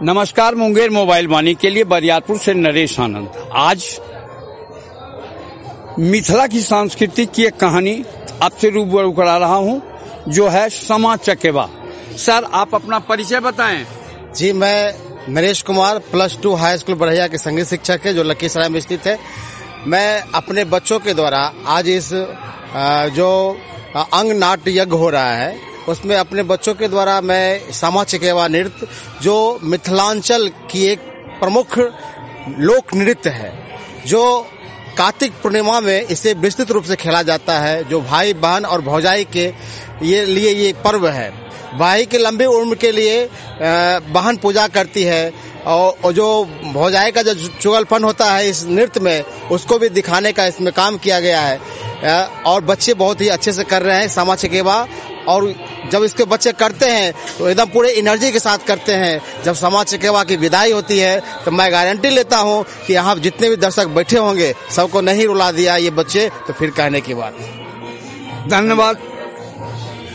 नमस्कार, मुंगेर मोबाइल वाणी के लिए बरियारपुर से नरेश आनंद। आज मिथिला की संस्कृति की एक कहानी आपसे रूबरू करा रहा हूं, जो है समा चकेवा। सर, आप अपना परिचय बताएं। जी, मैं नरेश कुमार +2 हाई स्कूल बरहैया के संगीत शिक्षक है, जो लखीसराय में स्थित है। मैं अपने बच्चों के द्वारा आज इस जो अंग नाट्य यज्ञ हो रहा है, उसमें अपने बच्चों के द्वारा मैं समा चकेवा नृत्य, जो मिथिलांचल की एक प्रमुख लोक नृत्य है, जो कार्तिक पूर्णिमा में इसे विस्तृत रूप से खेला जाता है, जो भाई बहन और भौजाई के ये पर्व है। भाई की लंबी उम्र के लिए बहन पूजा करती है, और जो भौजाई का जो चुगलपन होता है इस नृत्य में, उसको भी दिखाने का इसमें काम किया गया है। और बच्चे बहुत ही अच्छे से कर रहे हैं समा चकेवा। और जब इसके बच्चे करते हैं तो एकदम पूरे एनर्जी के साथ करते हैं। जब समा चकेवा की विदाई होती है तो मैं गारंटी लेता हूं कि यहाँ जितने भी दर्शक बैठे होंगे, सबको नहीं रुला दिया ये बच्चे, तो फिर कहने की बात। धन्यवाद।